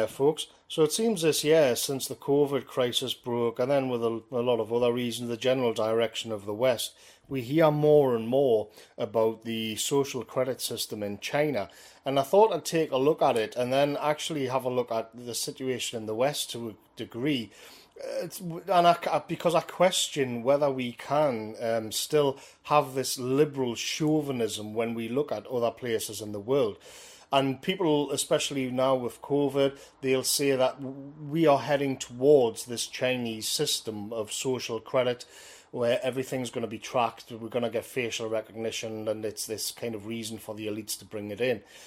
there, folks. So it seems this year, since the COVID crisis broke, and then with a lot of other reasons, the general direction of the West, we hear more and more about the social credit system in China. And I thought I'd take a look at it and then actually have a look at the situation in the West to a degree. Because I question whether we can still have this liberal chauvinism when we look at other places in the world. And people, especially now with COVID, they'll say that we are heading towards this Chinese system of social credit where everything's going to be tracked, we're going to get facial recognition, and it's this kind of reason for the elites to bring it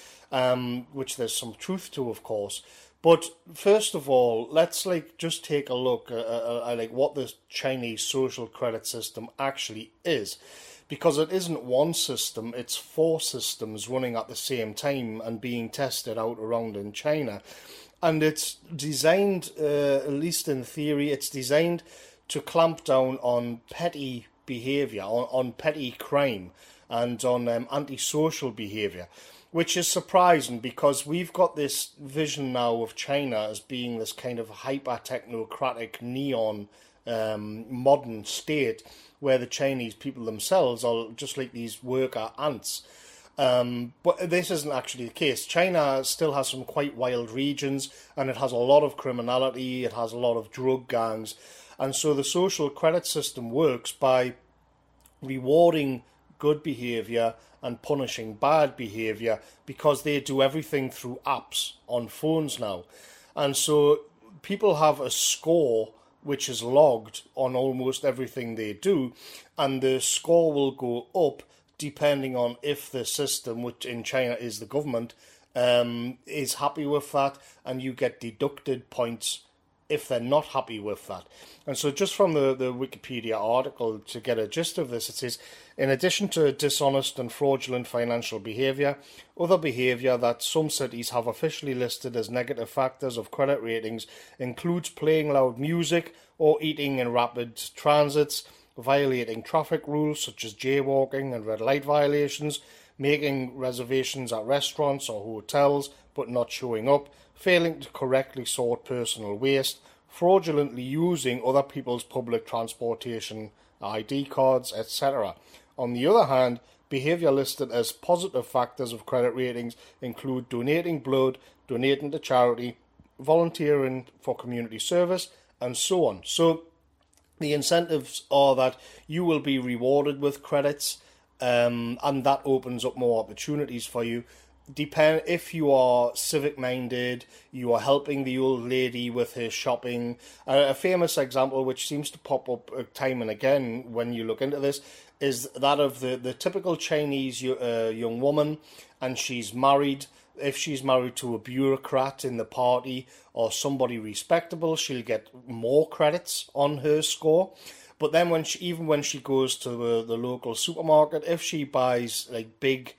in, which there's some truth to, of course. But first of all, let's just take a look at what the Chinese social credit system actually is. Because it isn't one system, it's 4 systems running at the same time and being tested out around in China. And it's designed, at least in theory, it's designed to clamp down on petty behaviour, on petty crime, and on antisocial behaviour. Which is surprising because we've got this vision now of China as being this kind of hyper-technocratic, neon, modern state where the Chinese people themselves are just like these worker ants. But this isn't actually the case. China still has some quite wild regions, and it has a lot of criminality, it has a lot of drug gangs, and so the social credit system works by rewarding good behaviour and punishing bad behaviour because they do everything through apps on phones now. And so people have a score which is logged on almost everything they do, and the score will go up depending on if the system, which in China is the government, is happy with that, and you get deducted points if they're not happy with that. And so just from the Wikipedia article, to get a gist of this, it says, in addition to dishonest and fraudulent financial behaviour, other behaviour that some cities have officially listed as negative factors of credit ratings includes playing loud music or eating in rapid transits, violating traffic rules such as jaywalking and red light violations, making reservations at restaurants or hotels but not showing up, failing to correctly sort personal waste, fraudulently using other people's public transportation ID cards, etc. On the other hand, behaviour listed as positive factors of credit ratings include donating blood, donating to charity, volunteering for community service, and so on. So the incentives are that you will be rewarded with credits, and that opens up more opportunities for you. If you are civic minded, you are helping the old lady with her shopping. A famous example which seems to pop up time and again when you look into this is that of the typical Chinese young woman, and she's married. If she's married to a bureaucrat in the party or somebody respectable, she'll get more credits on her score. But then when she goes to the local supermarket, if she buys big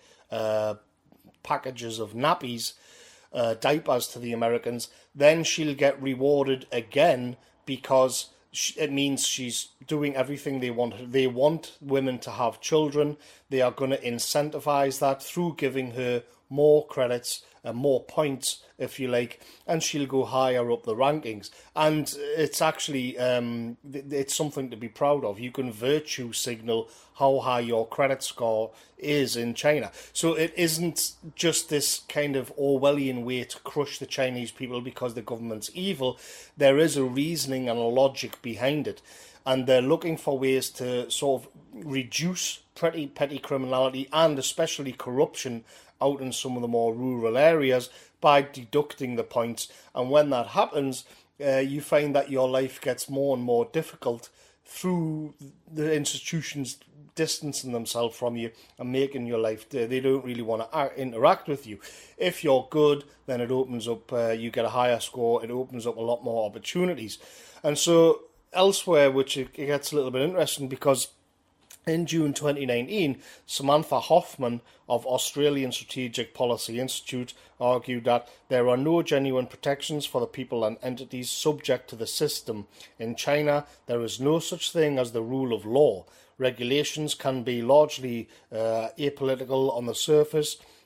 packages of nappies, diapers to the Americans, then she'll get rewarded again because it means she's doing everything they want. They want women to have children. They are going to incentivize that through giving her more credits and more points, if you like, and she'll go higher up the rankings. And it's actually it's something to be proud of. You can virtue signal how high your credit score is in China. So it isn't just this kind of Orwellian way to crush the Chinese people because the government's evil. There is a reasoning and a logic behind it. And they're looking for ways to sort of reduce petty criminality and especially corruption out in some of the more rural areas by deducting the points. And when that happens, you find that your life gets more and more difficult through the institutions distancing themselves from you and making your life, they don't really want to interact with you. If you're good, then it opens up, you get a higher score, it opens up a lot more opportunities. And so elsewhere, which it gets a little bit interesting because in June 2019, Samantha Hoffman of Australian Strategic Policy Institute argued that there are no genuine protections for the people and entities subject to the system. In China, there is no such thing as the rule of law. Regulations can be largely apolitical on the surface,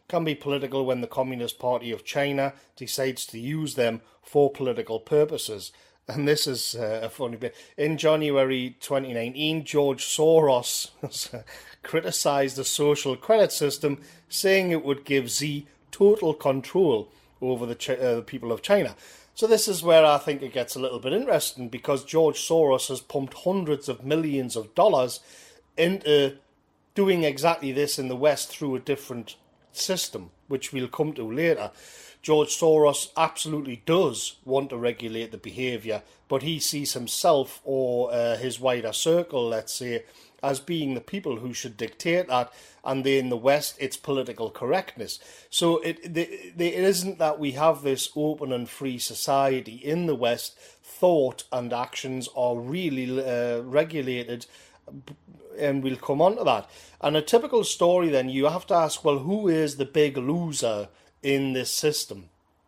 can be political when the Communist Party of China decides to use them for political purposes. And this is a funny bit. In January 2019, George Soros criticised the social credit system, saying it would give Xi total control over the people of China. So this is where I think it gets a little bit interesting, because George Soros has pumped hundreds of millions of dollars into doing exactly this in the West through a different system, which we'll come to later. George Soros absolutely does want to regulate the behaviour, but he sees himself, or his wider circle, let's say, as being the people who should dictate that, and in the West it's political correctness. So it isn't that we have this open and free society in the West. Thought and actions are really regulated, and we'll come on to that. And a typical story then, you have to ask, well, who is the big loser in this system,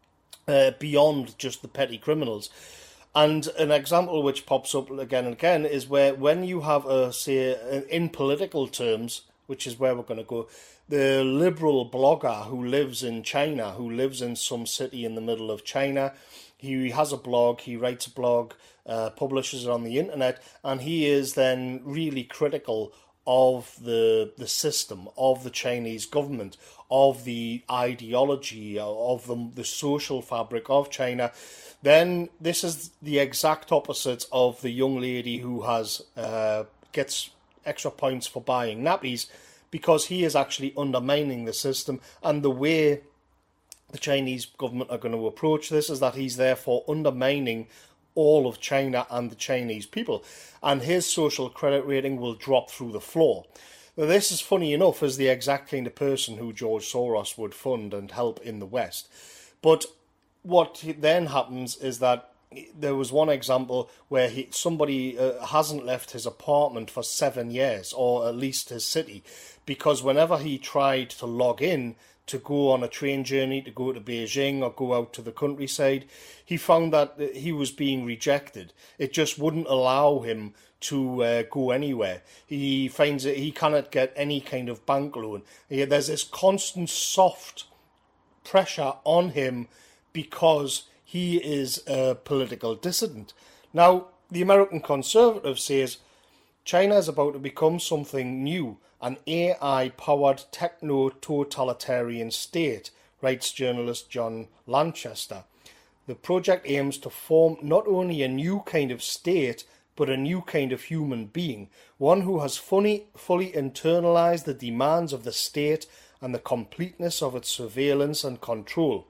beyond just the petty criminals? And an example which pops up again and again is where, when you have say, in political terms, which is where we're going to go, the liberal blogger who lives in China, who lives in some city in the middle of China, he has a blog, he writes a blog, publishes it on the internet, and he is then really critical of the system, of the Chinese government, of the ideology, of the social fabric of China. Then this is the exact opposite of the young lady who has gets extra points for buying nappies, because he is actually undermining the system. And the way the Chinese government are going to approach this is that he's therefore undermining all of China and the Chinese people, and his social credit rating will drop through the floor. Now, this is, funny enough, is the exact kind of person who George Soros would fund and help in the West. But what then happens is that there was one example where somebody hasn't left his apartment for 7 years, or at least his city, because whenever he tried to log in to go on a train journey, to go to Beijing or go out to the countryside, he found that he was being rejected. It just wouldn't allow him to go anywhere. He finds that he cannot get any kind of bank loan. There's this constant soft pressure on him because he is a political dissident. Now, the American Conservative says China is about to become something new, an AI-powered techno-totalitarian state, writes journalist John Lanchester. The project aims to form not only a new kind of state, but a new kind of human being, one who has fully internalized the demands of the state and the completeness of its surveillance and control.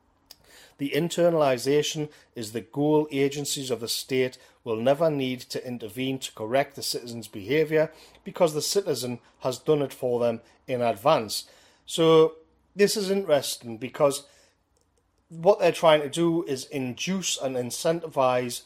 The internalization is the goal. Agencies of the state will never need to intervene to correct the citizen's behaviour, because the citizen has done it for them in advance. So this is interesting, because what they're trying to do is induce and incentivize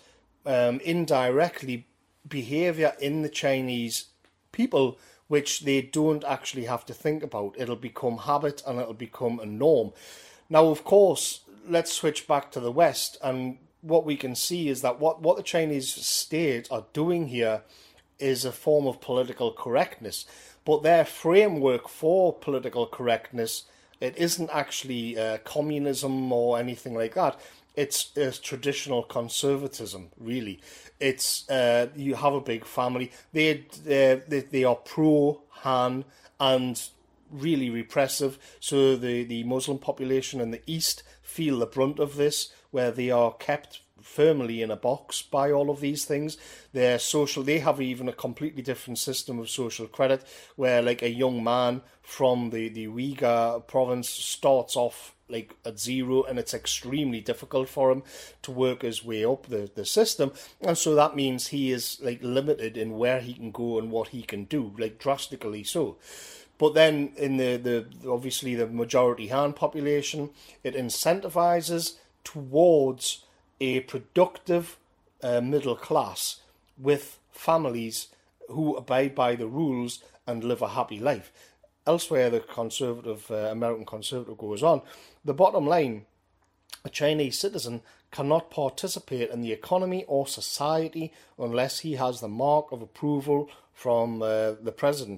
indirectly behaviour in the Chinese people, which they don't actually have to think about. It'll become habit and it'll become a norm. Now, of course, let's switch back to the West, and what we can see is that what the Chinese state are doing here is a form of political correctness, but their framework for political correctness, it isn't actually communism or anything like that. It's traditional conservatism, really. It's you have a big family. They are pro-Han and really repressive. So the Muslim population in the East feel the brunt of this, where they are kept firmly in a box by all of these things. They have even a completely different system of social credit, where like a young man from the Uyghur province starts off like at zero, and it's extremely difficult for him to work his way up the system, and so that means he is like limited in where he can go and what he can do, like drastically so. But then in the obviously the majority Han population, it incentivizes towards a productive middle class with families who abide by the rules and live a happy life. Elsewhere, the American Conservative goes on. The bottom line, a Chinese citizen cannot participate in the economy or society unless he has the mark of approval from the president.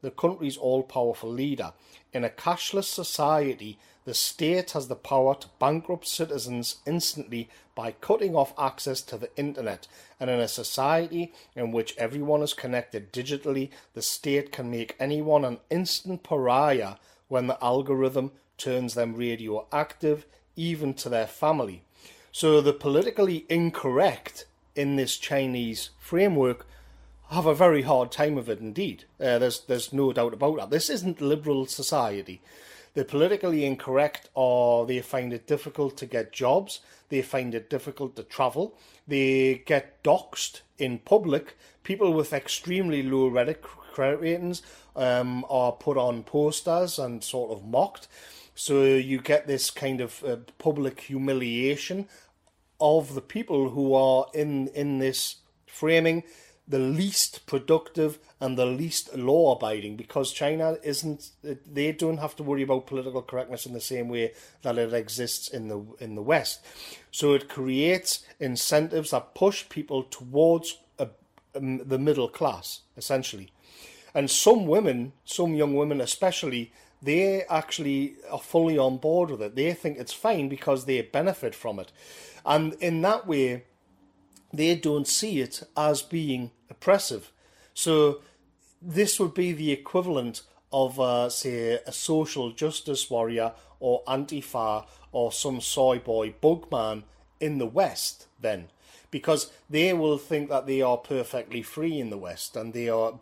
the country's all-powerful leader. In a cashless society, the state has the power to bankrupt citizens instantly by cutting off access to the internet. And in a society in which everyone is connected digitally, the state can make anyone an instant pariah when the algorithm turns them radioactive, even to their family. So the politically incorrect in this Chinese framework have a very hard time of it indeed. There's no doubt about that. This isn't liberal society. The politically incorrect they find it difficult to get jobs, they find it difficult to travel, they get doxed in public. People with extremely low credit ratings are put on posters and sort of mocked. So you get this kind of public humiliation of the people who are in this framing the least productive and the least law-abiding, because China they don't have to worry about political correctness in the same way that it exists in the West. So it creates incentives that push people towards the middle class, essentially. And some young women especially, they actually are fully on board with it. They think it's fine because they benefit from it. And in that way, they don't see it as being oppressive. So this would be the equivalent of, say, a social justice warrior or Antifa or some soy boy bugman in the West then. Because they will think that they are perfectly free in the West, and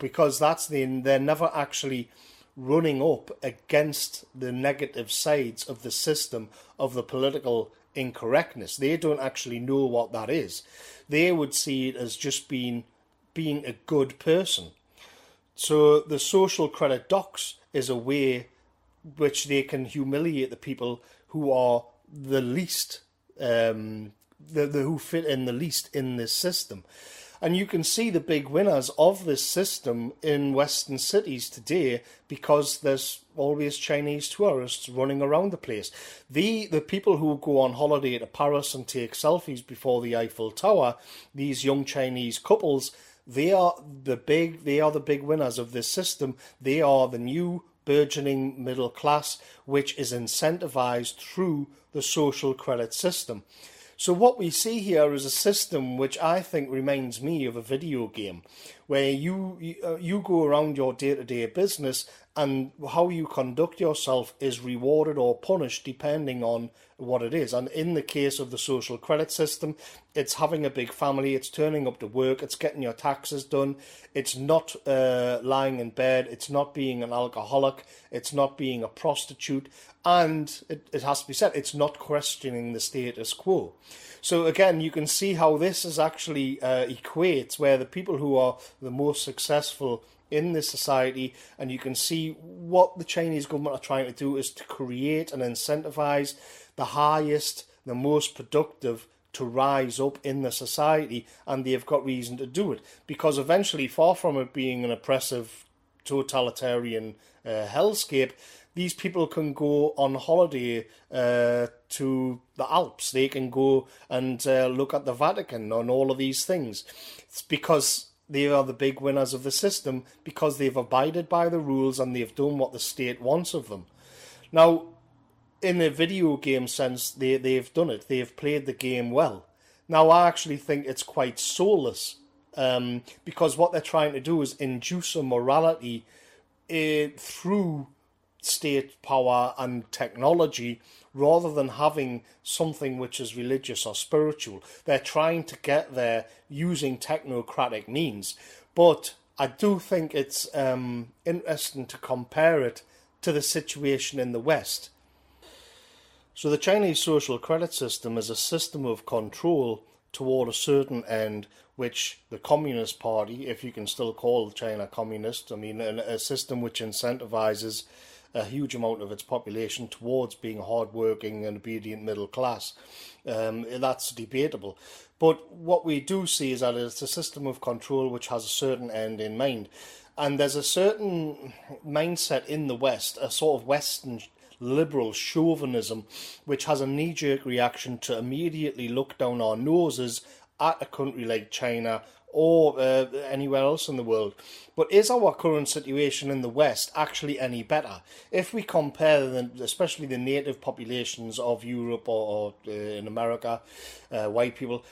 they're never actually running up against the negative sides of the system of the political incorrectness. They don't actually know what that is. They would see it as just being a good person. So the social credit dox is a way which they can humiliate the people who are the least, who fit in the least in this system. And you can see the big winners of this system in Western cities today, because there's always Chinese tourists running around the place. The people who go on holiday to Paris and take selfies before the Eiffel Tower, these young Chinese couples, they are the big winners of this system. They are the new burgeoning middle class, which is incentivized through the social credit system. So what we see here is a system which I think reminds me of a video game, where you go around your day-to-day business, and how you conduct yourself is rewarded or punished depending on what it is. And in the case of the social credit system, it's having a big family, it's turning up to work, it's getting your taxes done, it's not lying in bed, it's not being an alcoholic, it's not being a prostitute, and it has to be said, it's not questioning the status quo. So again, you can see how this is actually equates where the people who are the most successful in this society, and you can see what the Chinese government are trying to do is to create and incentivize the highest, the most productive to rise up in the society, and they've got reason to do it, because eventually, far from it being an oppressive totalitarian hellscape, these people can go on holiday to the Alps. They can go and look at the Vatican and all of these things. It's because they are the big winners of the system, because they've abided by the rules and they've done what the state wants of them. Now, in a video game sense, they've done it. They've played the game well. Now, I actually think it's quite soulless, because what they're trying to do is induce a morality through state power and technology, rather than having something which is religious or spiritual. They're trying to get there using technocratic means. But I do think it's interesting to compare it to the situation in the West. So the Chinese social credit system is a system of control toward a certain end, which the Communist Party, if you can still call China communist, a system which incentivizes a huge amount of its population towards being hard-working and obedient middle class. That's debatable. But what we do see is that it's a system of control which has a certain end in mind. And there's a certain mindset in the West, a sort of Western liberal chauvinism, which has a knee-jerk reaction to immediately look down our noses at a country like China or anywhere else in the world. But is our current situation in the West actually any better? If we compare, especially the native populations of Europe or in America, white people,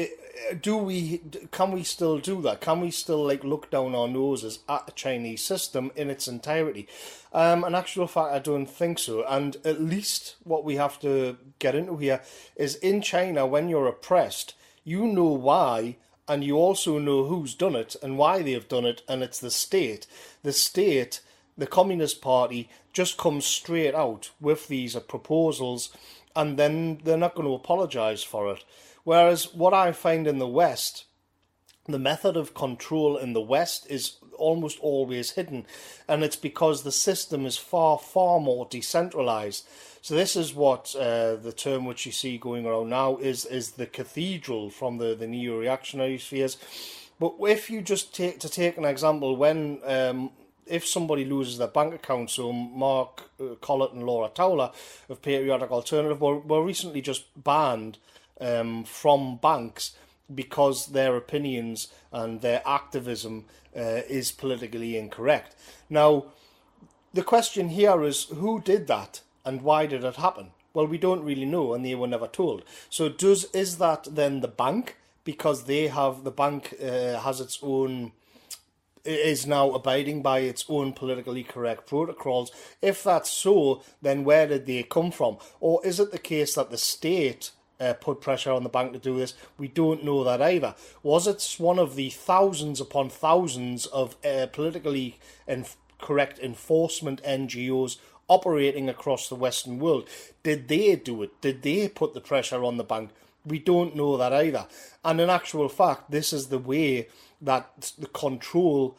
can we still do that? Can we still look down our noses at the Chinese system in its entirety? In actual fact, I don't think so. And at least what we have to get into here is, in China, when you're oppressed, you know why, and you also know who's done it and why they've done it, and it's the state. The state, the Communist Party, just comes straight out with these proposals, and then they're not going to apologise for it. Whereas what I find in the West, the method of control in the West is almost always hidden, and it's because the system is far, far more decentralised. So this is what the term which you see going around now is the cathedral from the neo-reactionary spheres. But if you just take an example, when if somebody loses their bank account, so Mark Collett and Laura Towler of Patriotic Alternative were recently just banned from banks because their opinions and their activism is politically incorrect. Now, the question here is, who did that and why did it happen? Well, we don't really know, and they were never told. So is that then the bank, because the bank has its own, is now abiding by its own politically correct protocols? If that's so, then where did they come from? Or is it the case that the state put pressure on the bank to do this? We don't know that either. Was it one of the thousands upon thousands of politically correct enforcement NGOs operating across the Western world? Did they do it? Did they put the pressure on the bank? We don't know that either. And in actual fact, this is the way that the control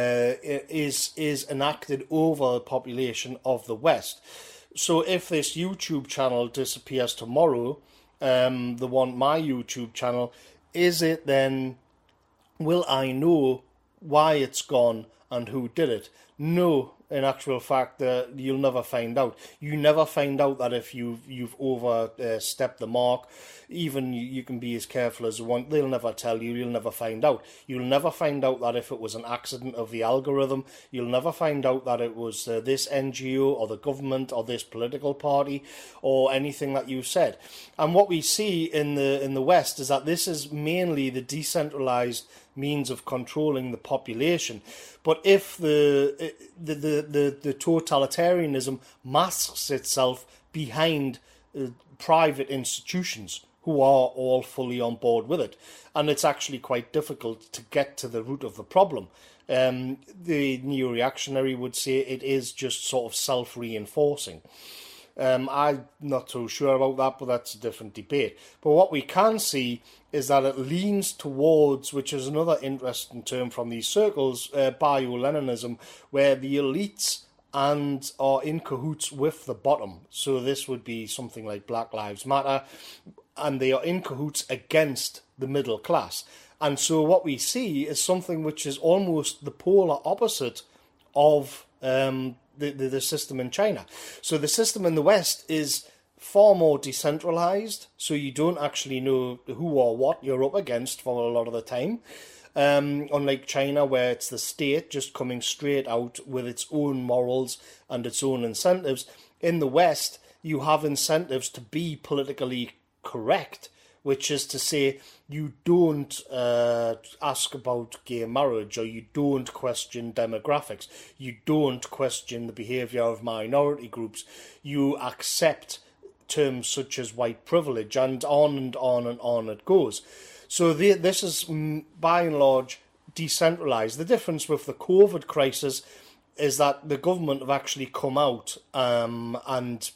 is enacted over the population of the West. So if this YouTube channel disappears tomorrow, my YouTube channel, is it then, will I know why it's gone and who did it? No, in actual fact, you'll never find out. You never find out that if you've overstepped the mark. Even you can be as careful as you want, they'll never tell you. You'll never find out. You'll never find out that if it was an accident of the algorithm. You'll never find out that it was this NGO or the government or this political party or anything that you said. And what we see in the West is that this is mainly the decentralized means of controlling the population. But if the totalitarianism masks itself behind private institutions who are all fully on board with it, and it's actually quite difficult to get to the root of the problem. The neo-reactionary would say it is just sort of self-reinforcing. I'm not so sure about that, but that's a different debate. But what we can see is that it leans towards, which is another interesting term from these circles, bio-Leninism, where the elites and are in cahoots with the bottom. So this would be something like Black Lives Matter, and they are in cahoots against the middle class. And so what we see is something which is almost the polar opposite of the system in China. So the system in the West is far more decentralized, so you don't actually know who or what you're up against for a lot of the time. Unlike China, where it's the state just coming straight out with its own morals and its own incentives. In the West, you have incentives to be politically correct, which is to say you don't ask about gay marriage, or you don't question demographics, you don't question the behaviour of minority groups, you accept terms such as white privilege, and on and on and on it goes. So this is by and large decentralised. The difference with the COVID crisis is that the government have actually come out and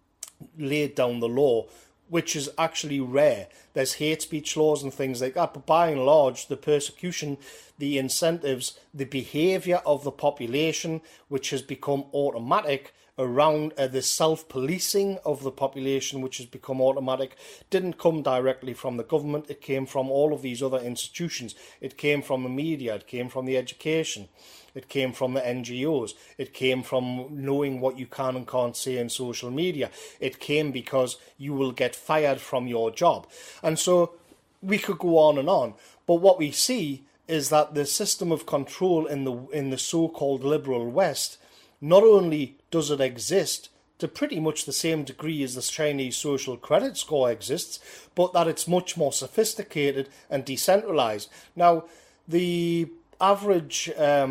laid down the law, which is actually rare. There's hate speech laws and things like that, but by and large, the persecution, the incentives, the behaviour of the population, which has become automatic around the self-policing of the population, which has become automatic, didn't come directly from the government. It came from all of these other institutions. It came from the media. It came from the education. It came from the NGOs. It came from knowing what you can and can't say in social media. It came because you will get fired from your job. And so we could go on and on. But what we see is that the system of control in the so-called liberal West, not only does it exist to pretty much the same degree as the Chinese social credit score exists, but that it's much more sophisticated and decentralized. Now, the average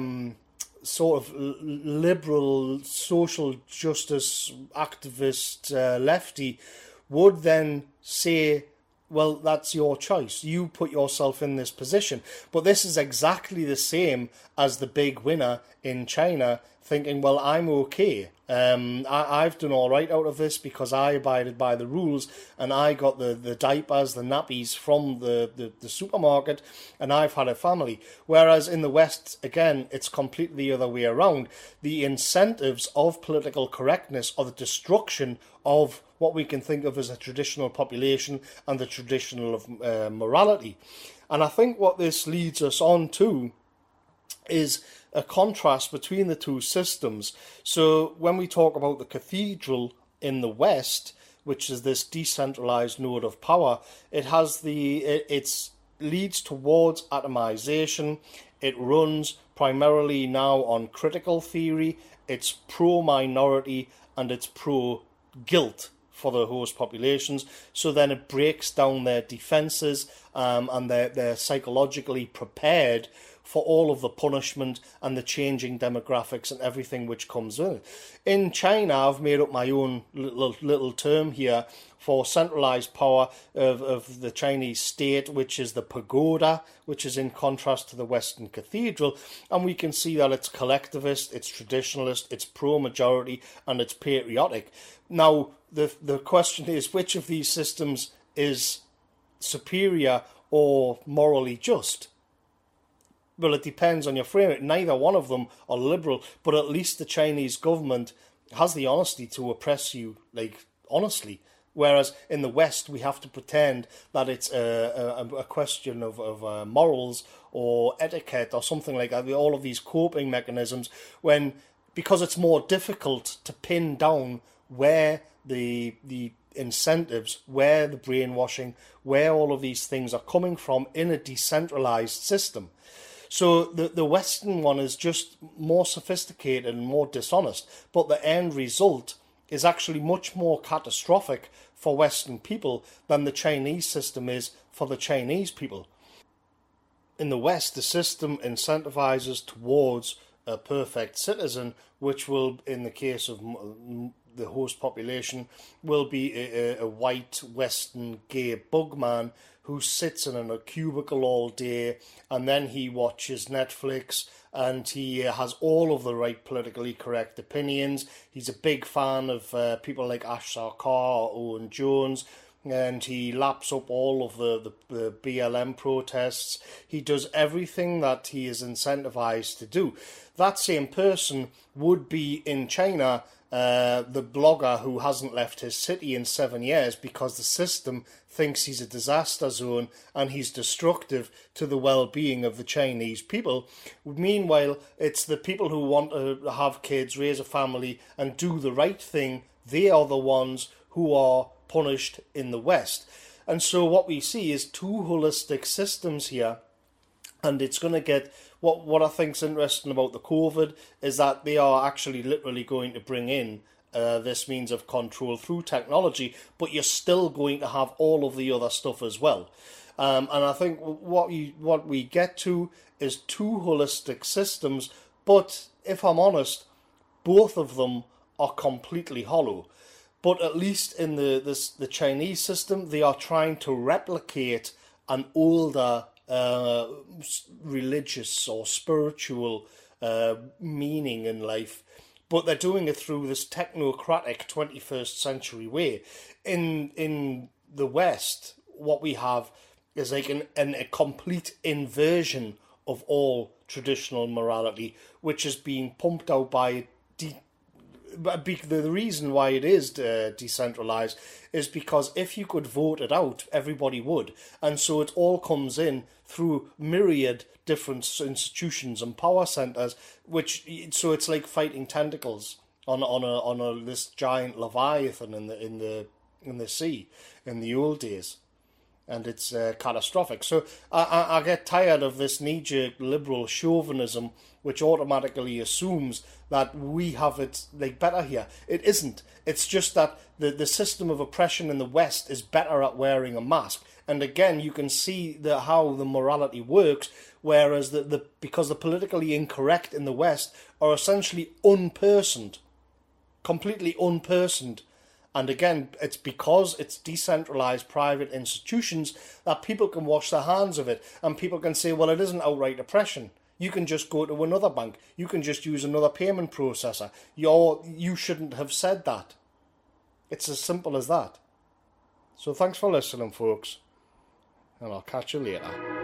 sort of liberal social justice activist lefty would then say, well, that's your choice. You put yourself in this position. But this is exactly the same as the big winner in China thinking, well, I'm okay. I've done all right out of this because I abided by the rules and I got the diapers, the nappies from the supermarket, and I've had a family. Whereas in the West, again, it's completely the other way around. The incentives of political correctness are the destruction of what we can think of as a traditional population and the traditional of morality. And I think what this leads us on to is a contrast between the two systems. So when we talk about the cathedral in the West, which is this decentralized node of power, it leads towards atomization. It runs primarily now on critical theory. It's pro-minority and it's pro-guilt for the host populations. So then it breaks down their defenses and they're psychologically prepared for all of the punishment and the changing demographics and everything which comes with it. In China, I've made up my own little term here for centralized power of the Chinese state, which is the pagoda, which is in contrast to the Western cathedral. And we can see that it's collectivist, it's traditionalist, it's pro-majority, and it's patriotic. Now, the question is, which of these systems is superior or morally just? Well, it depends on your frame. Neither one of them are liberal, but at least the Chinese government has the honesty to oppress you, like, honestly. Whereas in the West, we have to pretend that it's a question of morals or etiquette or something like that. All of these coping mechanisms, because it's more difficult to pin down where the incentives, where the brainwashing, where all of these things are coming from in a decentralized system. So the Western one is just more sophisticated and more dishonest, but the end result is actually much more catastrophic for Western people than the Chinese system is for the Chinese people. In the West, the system incentivizes towards a perfect citizen, which will, in the case of the host population, will be a white Western gay bugman who sits in a cubicle all day and then he watches Netflix and he has all of the right politically correct opinions. He's a big fan of people like Ash Sarkar or Owen Jones, and he laps up all of the BLM protests. He does everything that he is incentivized to do. That same person would be in China the blogger who hasn't left his city in 7 years because the system thinks he's a disaster zone and he's destructive to the well-being of the Chinese people. Meanwhile, it's the people who want to have kids, raise a family and do the right thing. They are the ones who are punished in the West. And so what we see is two holistic systems here. And it's going to get, what I think's interesting about the COVID is that they are actually literally going to bring in this means of control through technology, but you're still going to have all of the other stuff as well. And I think what we get to is two holistic systems, but if I'm honest, both of them are completely hollow. But at least in the Chinese system, they are trying to replicate an older religious or spiritual meaning in life, but they're doing it through this technocratic 21st century way. In the West, what we have is like a complete inversion of all traditional morality, which is being pumped out by the reason why it is decentralized is because if you could vote it out, everybody would. And so it all comes in through myriad different institutions and power centers, so it's like fighting tentacles on this giant leviathan in the sea in the old days. and it's catastrophic. So I get tired of this knee-jerk liberal chauvinism, which automatically assumes that we have it like better here. It isn't. It's just that the system of oppression in the West is better at wearing a mask. And again, you can see how the morality works, whereas because the politically incorrect in the West are essentially unpersoned, completely unpersoned. And again, it's because it's decentralised private institutions that people can wash their hands of it. And people can say, well, it isn't outright oppression. You can just go to another bank. You can just use another payment processor. You shouldn't have said that. It's as simple as that. So thanks for listening, folks. And I'll catch you later.